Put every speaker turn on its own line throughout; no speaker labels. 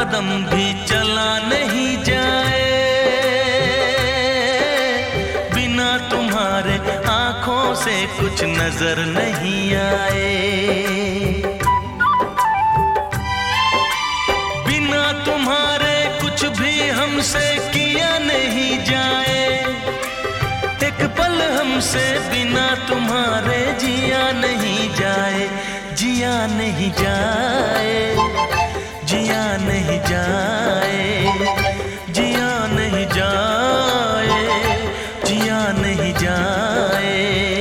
कदम भी चला नहीं जाए, बिना तुम्हारे आंखों से कुछ नजर नहीं आए। बिना तुम्हारे कुछ भी हमसे किया नहीं जाए, एक पल हमसे बिना तुम्हारे जिया नहीं जाए, जिया नहीं जाए, जिया नहीं जाए, जिया नहीं जाए, जिया नहीं जाए।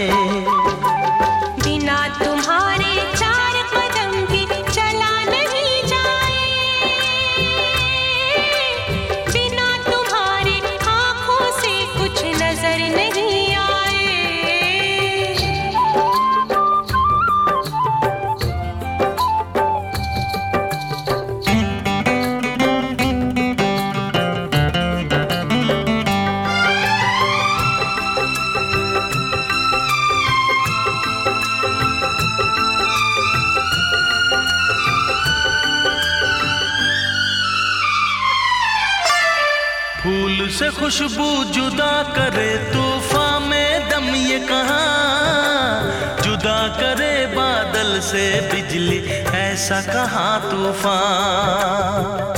बिना तुम्हारे चार कदम भी चला नहीं जाए, बिना तुम्हारे आंखों से कुछ नजर नहीं आए।
फूल से खुशबू जुदा करे तूफान में दम, ये कहाँ जुदा करे बादल से बिजली, ऐसा कहाँ तूफान।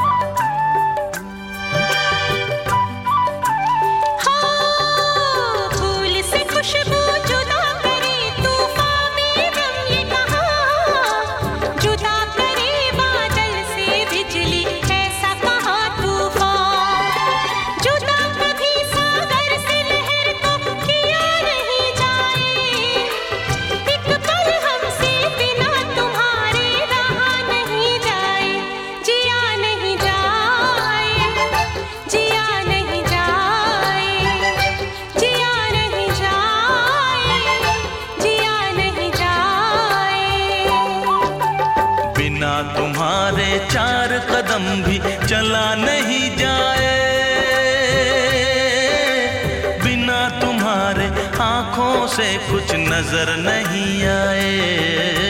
हाँ, फूल से खुशबू जुदा करे तूफान में दम, ये कहाँ जुदा करे बादल से बिजली, ऐसा कहाँ तूफान। जुदा कभी सागर से लहर को किया नहीं जाए, एक पल हमसे बिना तुम्हारे रहा नहीं जाए, जिया नहीं जाए, जिया नहीं जाए, जिया नहीं जाए, जिया नहीं जाए।
बिना तुम्हारे चार कदम भी चला नहीं जाए, बिना तुम्हारे आंखों से कुछ नजर नहीं आए।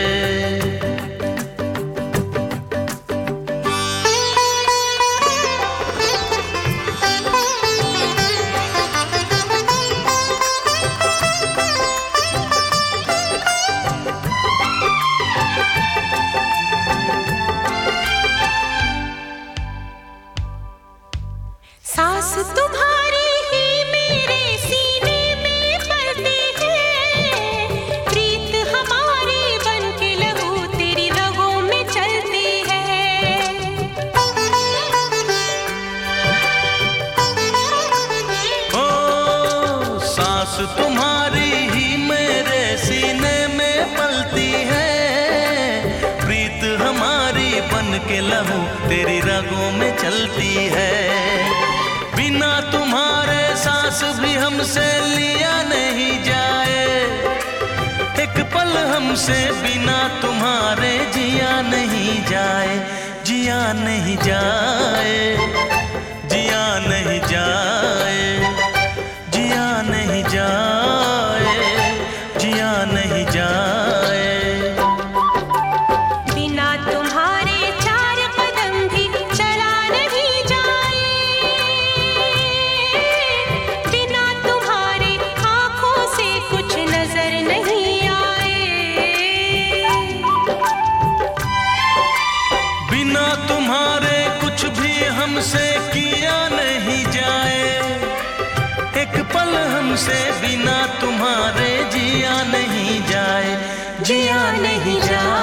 सांस तुम्हारी ही मेरे सीने में पलती है, प्रीत हमारी बन के लहू तेरी रगों में चलती है।
ओ सांस तुम्हारी ही मेरे सीने में पलती है, प्रीत हमारी बन के लहू तेरी रगों में चलती है। बिना तुम्हारे सांस भी हमसे लिया नहीं जाए, एक पल हमसे बिना तुम्हारे जिया नहीं जाए, जिया नहीं जाए, जिया नहीं जाए, जिया नहीं जाए, जिया नहीं जाए।
बिना तुम्हारे चार कदम भी चला नहीं जाए, बिना तुम्हारे आंखों से कुछ नजर नहीं आए।
बिना तुम्हारे कुछ भी हमसे किया नहीं जाए, एक पल हमसे बिना तुम्हारे जिया नहीं जाए, जिया नहीं जाए।